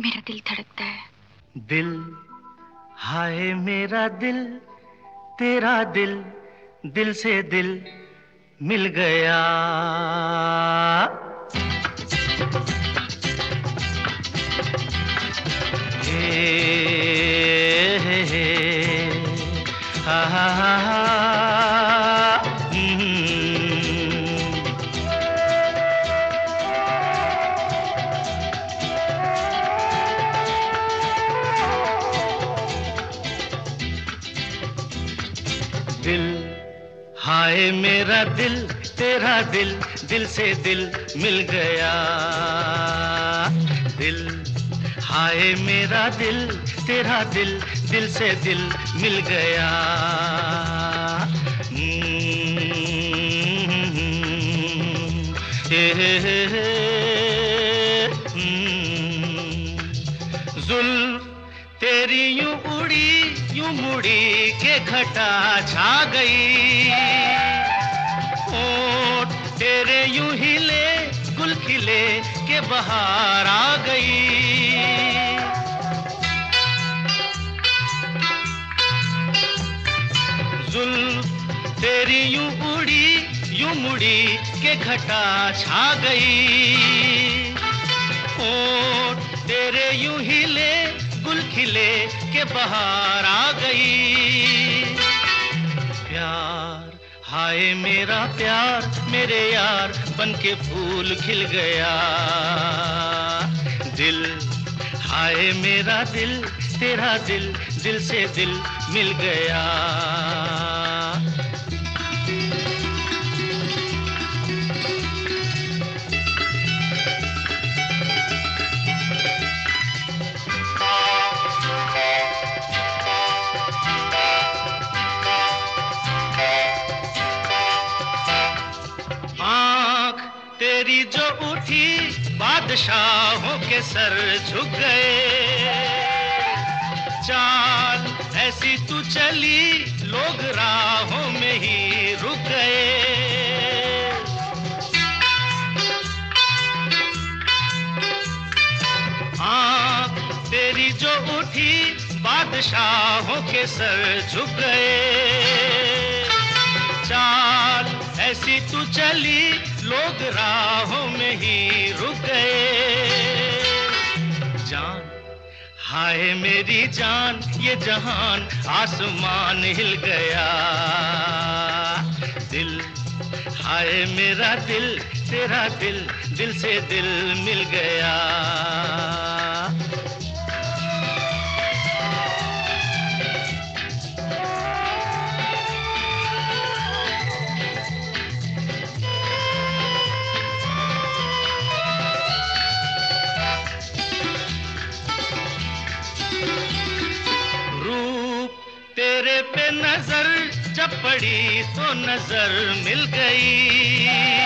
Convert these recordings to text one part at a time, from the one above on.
मेरा दिल धड़कता है। दिल, हाय मेरा दिल, तेरा दिल, दिल से दिल मिल गया। हे, हा हा हा हा, दिल, हाय मेरा दिल, तेरा दिल, दिल से दिल मिल गया। दिल, हाय मेरा दिल, तेरा दिल, दिल से दिल मिल गया। हे, जुल्फ तेरी यूं उड़ी यूं मुड़ी के घटा छा गई। होठ तेरे यूं हिले गुल खिले के बहार आ गई। जुल्फ तेरी यूं उड़ी यूं मुड़ी के घटा छा गई। होठ तेरे यूं हिले गुल खिले के बहार आ गई। प्यार, हाय मेरा प्यार, मेरे यार बन के फूल खिल गया। दिल, हाय मेरा दिल, तेरा दिल, दिल से दिल मिल गया। आँख तेरी जो उठी बादशाहों के सर झुक गए। चाल ऐसी तू चली लोग राहों में ही रुक गए। आँख तेरी जो उठी बादशाहों के सर झुक गए। चाल ऐसी तू चली लोग राहों में ही रुक गए। जान, हाय मेरी जान, ये जहान आसमान हिल गया। दिल, हाय मेरा दिल, तेरा दिल, दिल से दिल मिल गया। रूप तेरे पे नजर जब पड़ी तो नजर मिल गई।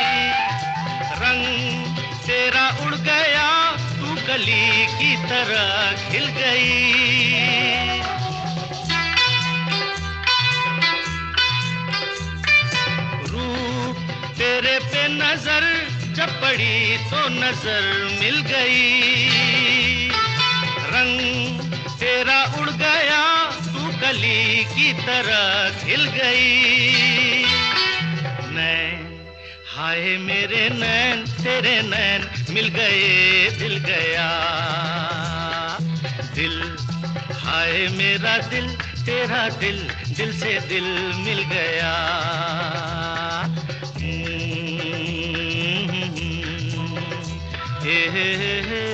रंग तेरा उड़ गया, तू कली की तरह खिल गई। रूप तेरे पे नजर जब पड़ी तो नजर मिल गई। रंग तेरा उड़ गया, तू कली की तरह खिल गई। नैन, हाय मेरे नैन, तेरे नैन मिल गए दिल गया। दिल, हाय मेरा दिल, तेरा दिल, दिल से दिल मिल गया। हे,